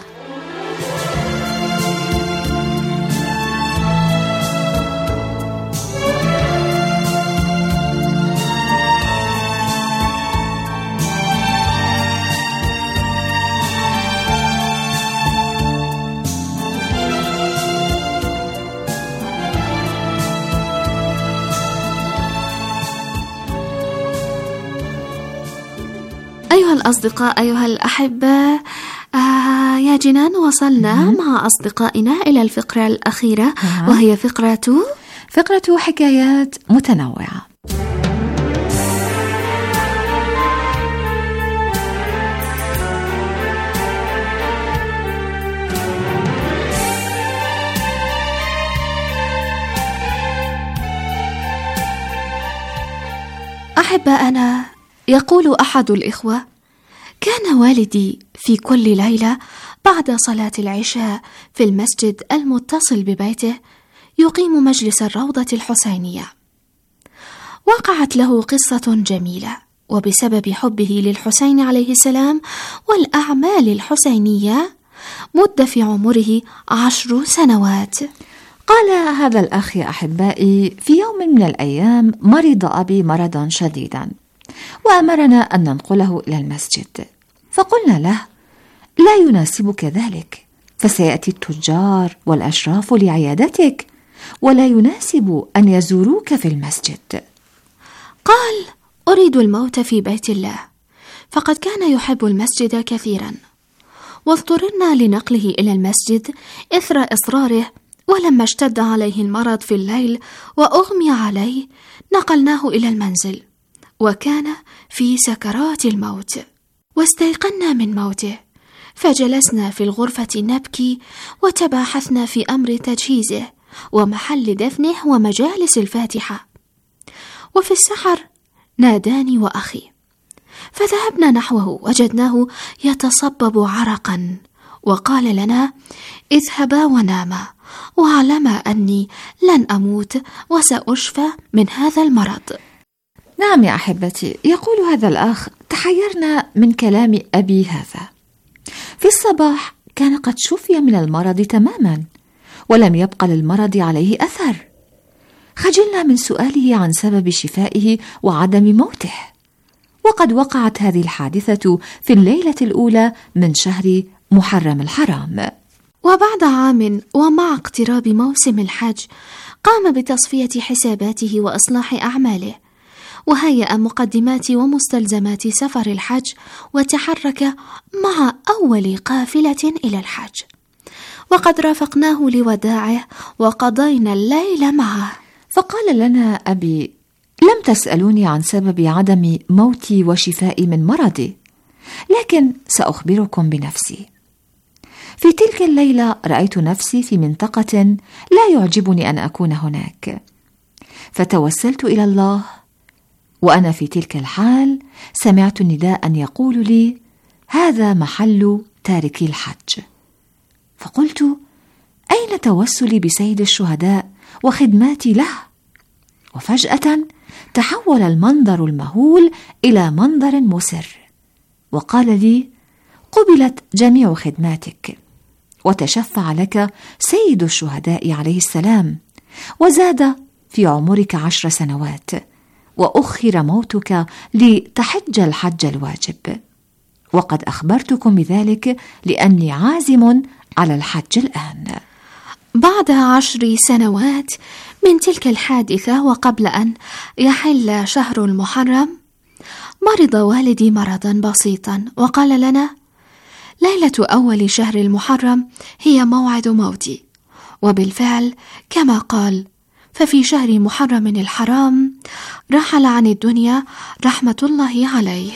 أيها الأصدقاء، أيها الأحبة، يا جنان وصلنا مع أصدقائنا إلى الفقرة الأخيرة وهي فقرة حكايات متنوعة. أحبائنا، يقول أحد الإخوة: كان والدي في كل ليلة بعد صلاة العشاء في المسجد المتصل ببيته يقيم مجلس الروضة الحسينية. وقعت له قصة جميلة، وبسبب حبه للحسين عليه السلام والأعمال الحسينية مد في عمره 10 سنوات. قال هذا الأخ: يا أحبائي، في يوم من الأيام مرض أبي مرضا شديدا، وأمرنا أن ننقله إلى المسجد، فقلنا له: لا يناسبك ذلك، فسيأتي التجار والأشراف لعيادتك، ولا يناسب أن يزوروك في المسجد. قال: أريد الموت في بيت الله، فقد كان يحب المسجد كثيرا، واضطررنا لنقله إلى المسجد إثر إصراره، ولما اشتد عليه المرض في الليل وأغمي عليه نقلناه إلى المنزل، وكان في سكرات الموت، واستيقنا من موته، فجلسنا في الغرفة نبكي وتباحثنا في أمر تجهيزه ومحل دفنه ومجالس الفاتحة. وفي السحر ناداني وأخي، فذهبنا نحوه وجدناه يتصبب عرقا، وقال لنا: اذهبا وناما، واعلما أني لن أموت وسأشفى من هذا المرض. نعم يا أحبتي، يقول هذا الأخ: تحيرنا من كلام أبي هذا. في الصباح كان قد شفي من المرض تماما، ولم يبق للمرض عليه أثر. خجلنا من سؤاله عن سبب شفائه وعدم موته، وقد وقعت هذه الحادثة في الليلة الأولى من شهر محرم الحرام. وبعد عام ومع اقتراب موسم الحج قام بتصفية حساباته وإصلاح أعماله، وهيأ مقدمات ومستلزمات سفر الحج، وتحرك مع أول قافلة إلى الحج، وقد رافقناه لوداعه وقضينا الليل معه. فقال لنا أبي: لم تسألوني عن سبب عدم موتي وشفائي من مرضي، لكن سأخبركم بنفسي. في تلك الليلة رأيت نفسي في منطقة لا يعجبني أن أكون هناك، فتوسلت إلى الله، وأنا في تلك الحال سمعت نداء يقول لي: هذا محل تاركي الحج. فقلت: أين توسلي بسيد الشهداء وخدماتي له؟ وفجأة تحول المنظر المهول إلى منظر مسر، وقال لي: قبلت جميع خدماتك، وتشفع لك سيد الشهداء عليه السلام، وزاد في عمرك 10 سنوات، وأخر موتك لتحج الحج الواجب، وقد أخبرتكم بذلك لأني عازم على الحج الآن. بعد 10 سنوات من تلك الحادثة، وقبل أن يحل شهر المحرم، مرض والدي مرضا بسيطا، وقال لنا: ليلة أول شهر المحرم هي موعد موتي. وبالفعل كما قال، ففي شهر محرم الحرام رحل عن الدنيا رحمة الله عليه.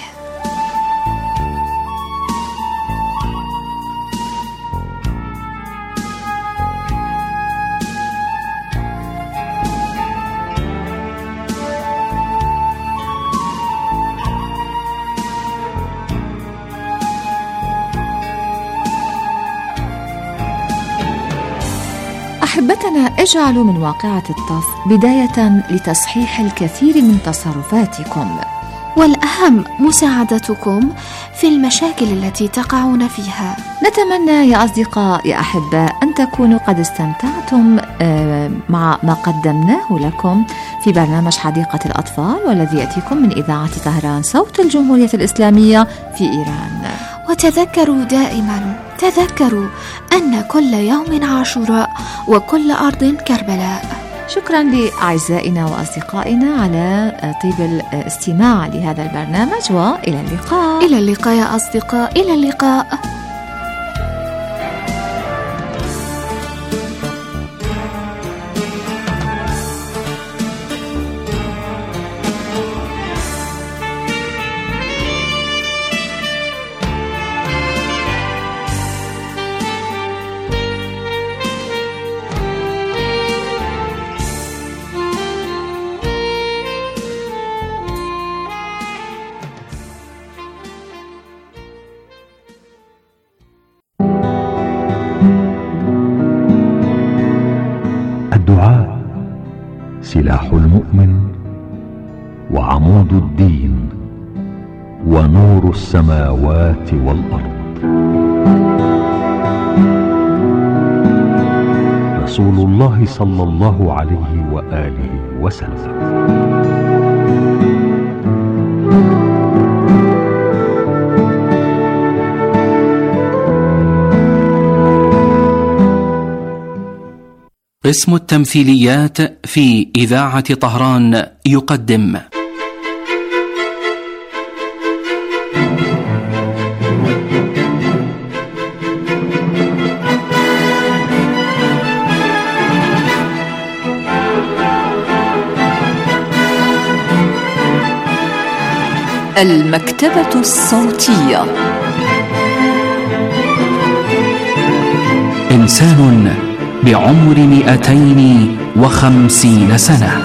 أحبتنا، اجعلوا من واقعة الطف بداية لتصحيح الكثير من تصرفاتكم، والأهم مساعدتكم في المشاكل التي تقعون فيها. نتمنى يا أصدقاء يا أحباء أن تكونوا قد استمتعتم مع ما قدمناه لكم في برنامج حديقة الأطفال، والذي يأتيكم من إذاعة طهران صوت الجمهورية الإسلامية في إيران. وتذكروا دائما، تذكروا أن كل يوم عاشوراء وكل أرض كربلاء. شكرا لأعزائنا وأصدقائنا على طيب الاستماع لهذا البرنامج، وإلى اللقاء. إلى اللقاء يا أصدقاء، إلى اللقاء. الدعاء سلاح المؤمن وعمود الدين ونور السماوات والأرض. رسول الله صلى الله عليه وآله وسلم. قسم التمثيليات في إذاعة طهران يقدم المكتبة الصوتية. إنسان بعمر 250 سنة.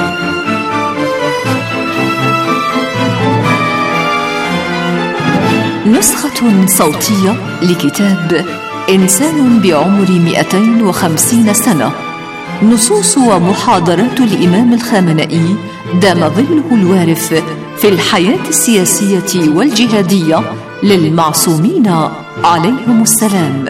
نسخة صوتية لكتاب إنسان بعمر 250 سنة، نصوص ومحاضرات الإمام الخامنئي دام ظله الوارف في الحياة السياسية والجهادية للمعصومين عليهم السلام.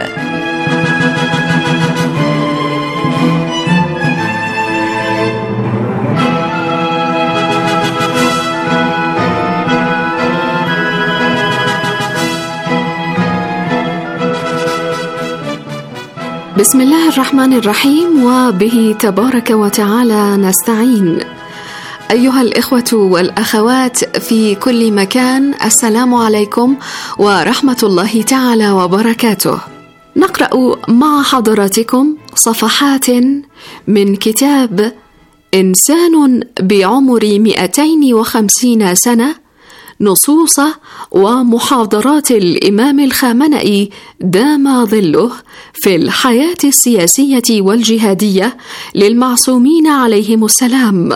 بسم الله الرحمن الرحيم، وبه تبارك وتعالى نستعين. أيها الإخوة والأخوات في كل مكان، السلام عليكم ورحمة الله تعالى وبركاته. نقرأ مع حضراتكم صفحات من كتاب إنسان بعمر 250 سنة، نصوص ومحاضرات الإمام الخامنئي دام ظله في الحياة السياسية والجهادية للمعصومين عليهم السلام.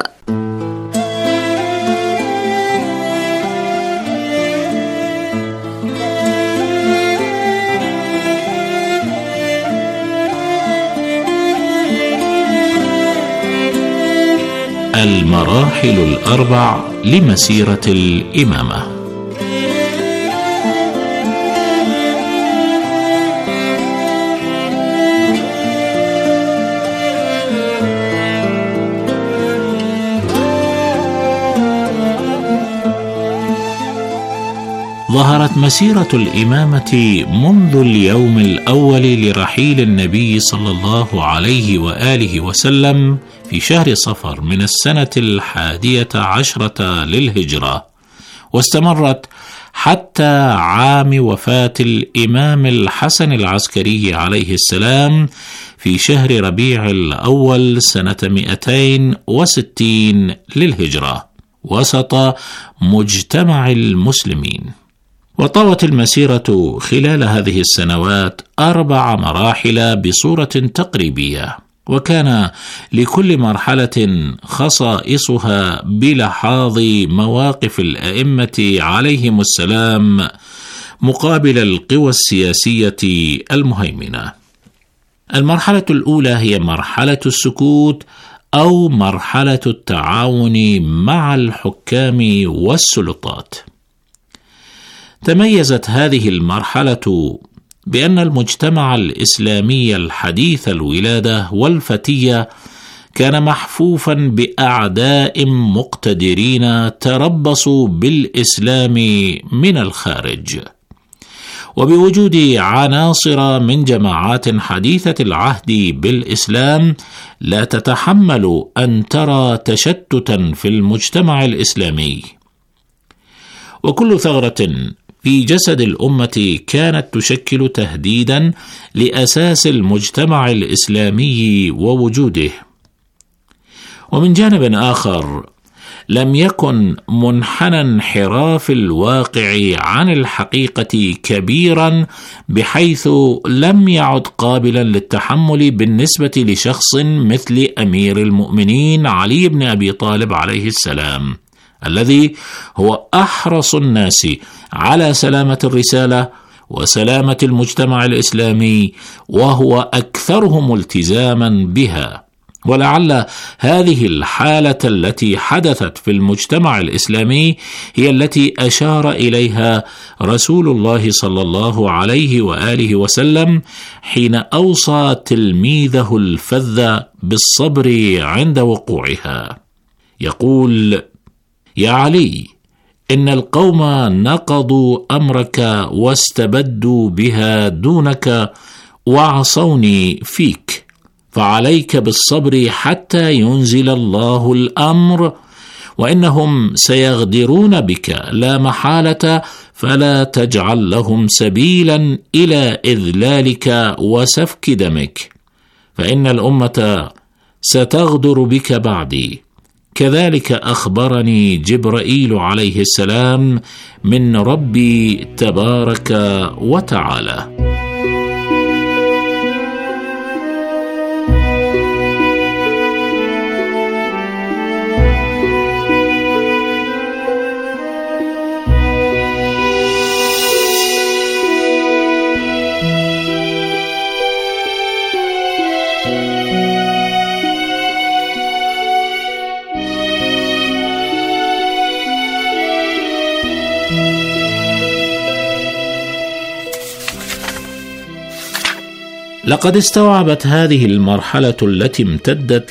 المراحل الأربع لمسيرة الإمامة. ظهرت مسيرة الإمامة منذ اليوم الأول لرحيل النبي صلى الله عليه وآله وسلم في شهر صفر من السنة 11 للهجرة، واستمرت حتى عام وفاة الإمام الحسن العسكري عليه السلام في شهر ربيع الأول سنة 260 للهجرة وسط مجتمع المسلمين. وطوت المسيرة خلال هذه السنوات 4 مراحل بصورة تقريبية، وكان لكل مرحلة خصائصها بلحاظ مواقف الأئمة عليهم السلام مقابل القوى السياسية المهيمنة. المرحلة الأولى هي مرحلة السكوت أو مرحلة التعاون مع الحكام والسلطات. تميزت هذه المرحلة بأن المجتمع الإسلامي الحديث الولادة والفتية كان محفوفا بأعداء مقتدرين تربصوا بالإسلام من الخارج، وبوجود عناصر من جماعات حديثة العهد بالإسلام لا تتحمل أن ترى تشتتا في المجتمع الإسلامي. وكل ثغرة في جسد الأمة كانت تشكل تهديدا لأساس المجتمع الإسلامي ووجوده. ومن جانب آخر لم يكن منحنى انحراف الواقع عن الحقيقة كبيرا بحيث لم يعد قابلا للتحمل بالنسبة لشخص مثل أمير المؤمنين علي بن أبي طالب عليه السلام، الذي هو أحرص الناس على سلامة الرسالة وسلامة المجتمع الإسلامي، وهو أكثرهم التزاما بها. ولعل هذه الحالة التي حدثت في المجتمع الإسلامي هي التي أشار إليها رسول الله صلى الله عليه وآله وسلم حين أوصى تلميذه الفذ بالصبر عند وقوعها. يقول: يا علي، إن القوم نقضوا أمرك واستبدوا بها دونك وعصوني فيك، فعليك بالصبر حتى ينزل الله الأمر، وإنهم سيغدرون بك لا محالة، فلا تجعل لهم سبيلا إلى إذلالك وسفك دمك، فإن الأمة ستغدر بك بعدي. كذلك أخبرني جبرائيل عليه السلام من ربي تبارك وتعالى. لقد استوعبت هذه المرحلة التي امتدت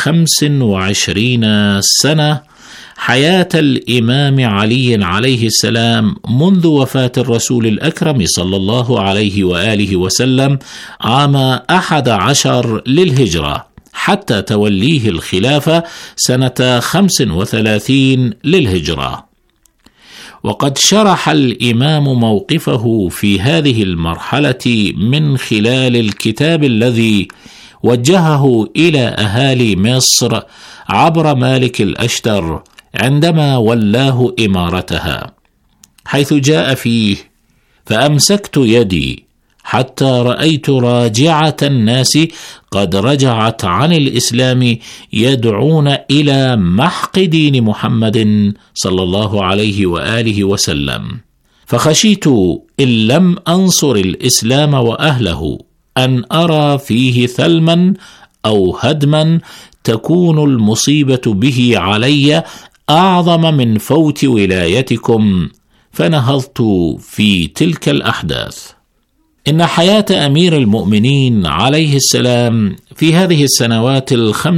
ل25 سنة حياة الإمام علي عليه السلام منذ وفاة الرسول الأكرم صلى الله عليه وآله وسلم عام 11 للهجرة حتى توليه الخلافة سنة 35 للهجرة. وقد شرح الإمام موقفه في هذه المرحلة من خلال الكتاب الذي وجهه إلى أهالي مصر عبر مالك الأشتر عندما ولاه إمارتها، حيث جاء فيه: فأمسكت يدي حتى رأيت راجعة الناس قد رجعت عن الإسلام يدعون إلى محق دين محمد صلى الله عليه وآله وسلم، فخشيت إن لم أنصر الإسلام وأهله أن أرى فيه ثلما أو هدما تكون المصيبة به علي أعظم من فوت ولايتكم، فنهضت في تلك الأحداث. إن حياة أمير المؤمنين عليه السلام في هذه السنوات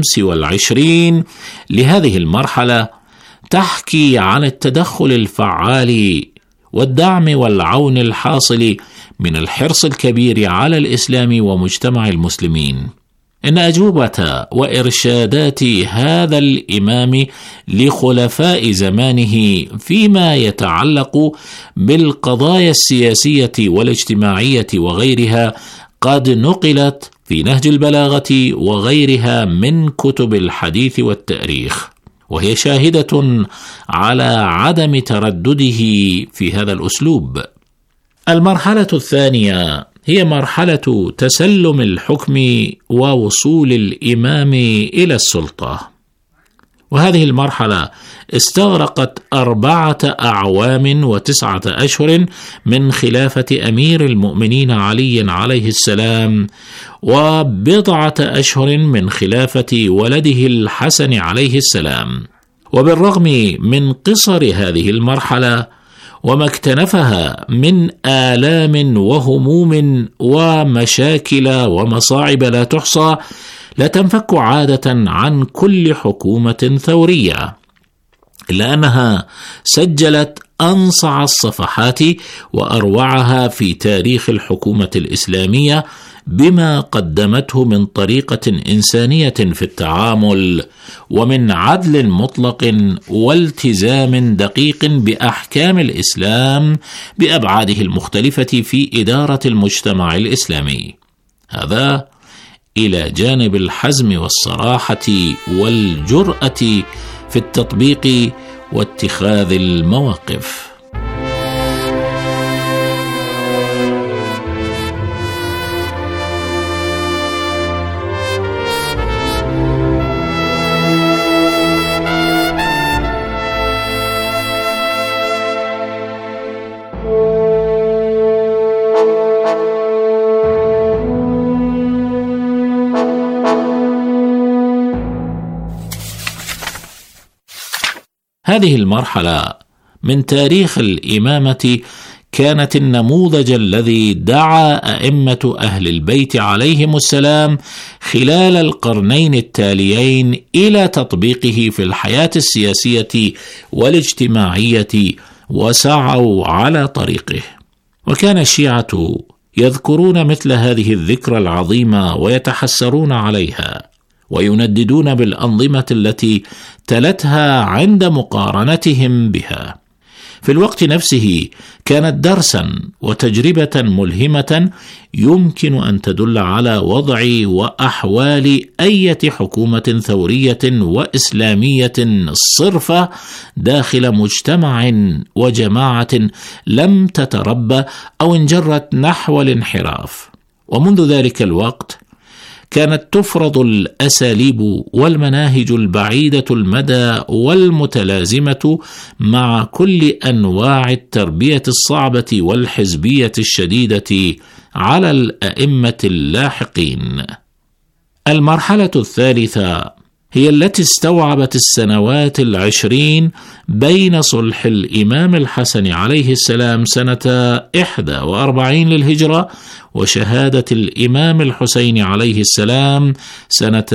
25 لهذه المرحلة تحكي عن التدخل الفعال والدعم والعون الحاصل من الحرص الكبير على الإسلام ومجتمع المسلمين. إن أجوبة وإرشادات هذا الإمام لخلفاء زمانه فيما يتعلق بالقضايا السياسية والاجتماعية وغيرها قد نقلت في نهج البلاغة وغيرها من كتب الحديث والتاريخ، وهي شاهدة على عدم تردده في هذا الأسلوب. المرحلة الثانية هي مرحلة تسلم الحكم ووصول الإمام إلى السلطة، وهذه المرحلة استغرقت 4 أعوام و9 أشهر من خلافة أمير المؤمنين علي عليه السلام، و1 أشهر من خلافة ولده الحسن عليه السلام. وبالرغم من قصر هذه المرحلة وما اكتنفها من آلام وهموم ومشاكل ومصاعب لا تحصى، لا تنفك عادة عن كل حكومة ثورية، إلا أنها سجلت أنصع الصفحات وأروعها في تاريخ الحكومة الإسلامية بما قدمته من طريقة إنسانية في التعامل، ومن عدل مطلق والتزام دقيق بأحكام الإسلام بأبعاده المختلفة في إدارة المجتمع الإسلامي. هذا إلى جانب الحزم والصراحة والجرأة في التطبيق واتخاذ المواقف. هذه المرحلة من تاريخ الإمامة كانت النموذج الذي دعا أئمة أهل البيت عليهم السلام خلال القرنين التاليين إلى تطبيقه في الحياة السياسية والاجتماعية، وسعوا على طريقه. وكان الشيعة يذكرون مثل هذه الذكرى العظيمة ويتحسرون عليها، وينددون بالأنظمة التي تلتها عند مقارنتهم بها. في الوقت نفسه كانت درسا وتجربة ملهمة يمكن أن تدل على وضع وأحوال أي حكومة ثورية وإسلامية صرفة داخل مجتمع وجماعة لم تتربى أو انجرت نحو الانحراف. ومنذ ذلك الوقت كانت تفرض الأساليب والمناهج البعيدة المدى والمتلازمة مع كل أنواع التربية الصعبة والحزبية الشديدة على الأئمة اللاحقين. المرحلة الثالثة هي التي استوعبت السنوات 20 بين صلح الإمام الحسن عليه السلام سنة 41 للهجرة وشهادة الإمام الحسين عليه السلام سنة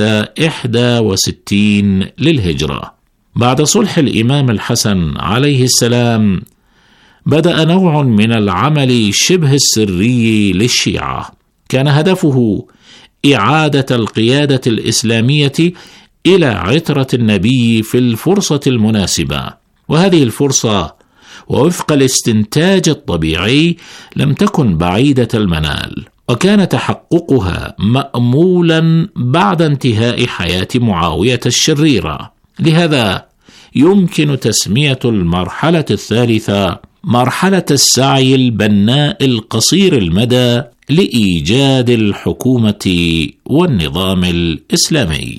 61 للهجرة. بعد صلح الإمام الحسن عليه السلام بدأ نوع من العمل شبه السري للشيعة، كان هدفه إعادة القيادة الإسلامية إلى عترة النبي في الفرصة المناسبة، وهذه الفرصة ووفق الاستنتاج الطبيعي لم تكن بعيدة المنال، وكان تحققها مأمولا بعد انتهاء حياة معاوية الشريرة. لهذا يمكن تسمية المرحلة الثالثة مرحلة السعي البناء القصير المدى لإيجاد الحكومة والنظام الإسلامي.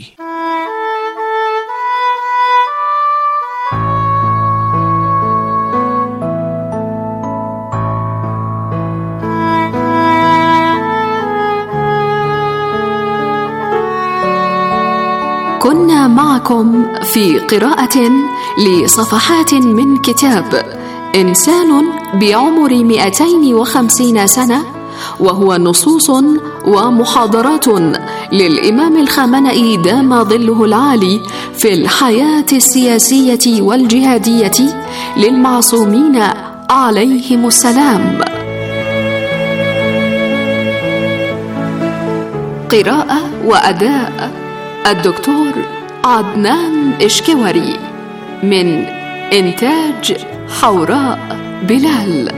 كنا معكم في قراءة لصفحات من كتاب إنسان بعمر 250 سنة، وهو نصوص ومحاضرات للإمام الخامنئي دام ظله العالي في الحياة السياسية والجهادية للمعصومين عليهم السلام. قراءة وأداء الدكتور عدنان إشكوري، من إنتاج حوراء بلال.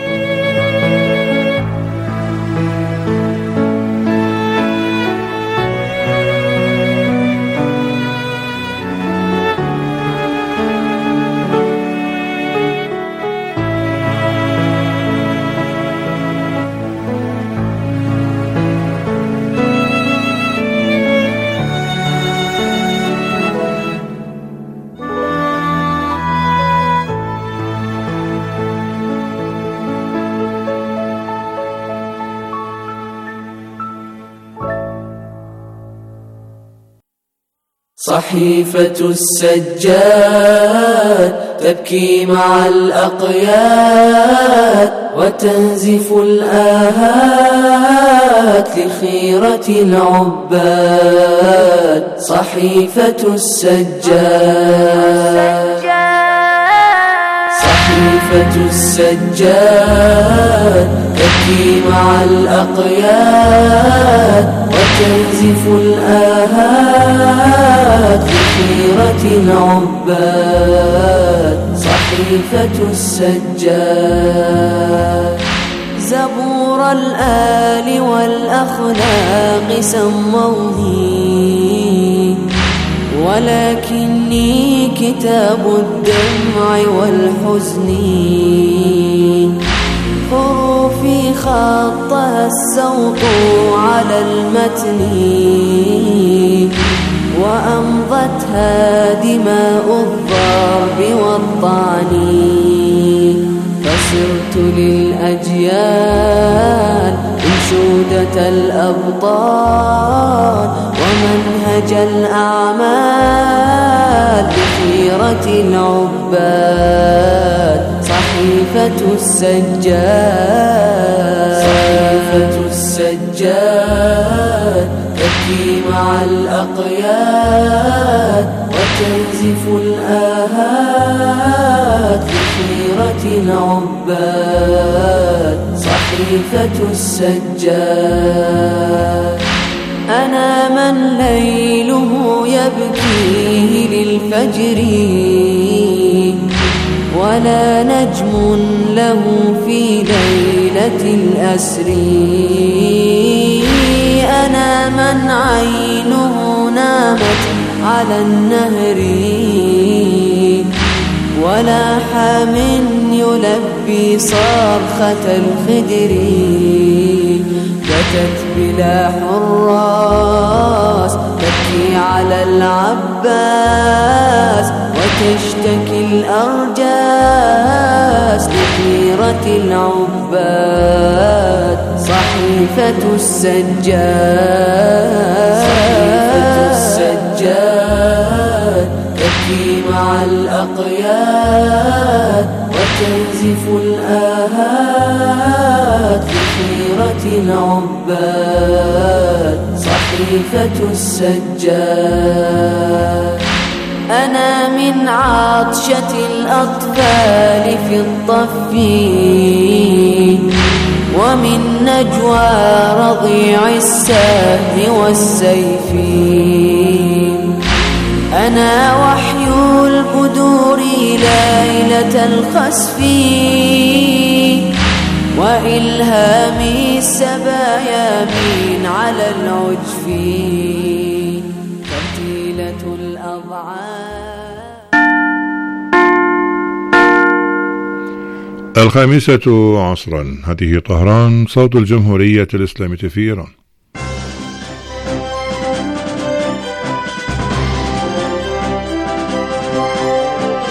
صحيفة السجاد تبكي مع الأقياد وتنزف الآهات لخيرة العباد. صحيفة السجاد، صحيفة السجاد تبكي مع الأقياد وتنزف الآهات لخيرة العباد. صحيفة السجاد. زبور الآل والأخلاق سموني، ولكني كتاب الدمع والحزن. حروفي خطها السوط على المتن، وأمضتها دماء الضرب والطعن. فصرت للأجيال أنشودة الأبطال ومنهج الأعمال بخيرة العباد. صحيفة السجاد، صحيفة السجاد تبكي مع الأقياد وتنزف الآهات لخيرة العباد. صحيفة السجاد. أنا من ليله يبكيه للفجر، ولا نجم له في ليلة الأسر. أنا من عينه نامت على النهر، ولا حام يلبي صرخة الخدر. بكت بلا حراس تبكي على العباس، وتشتكي الأرجاس لخيرة العباد. صحيفة السجاد، صحيفة السجاد تبكي مع الأقياد وتنزف الآهات لخيرة العباد. صحيفة السجاد. أنا من عطشة الأطفال في الطف، ومن نجوى رضيع السهم والسيف. أنا وحي البدور ليلة الخسف، وإلهامي السبايا من على العجف. ترتيلة الأضعاف. 5:00 عصرا. هذه طهران، صوت الجمهورية الإسلامية في إيران.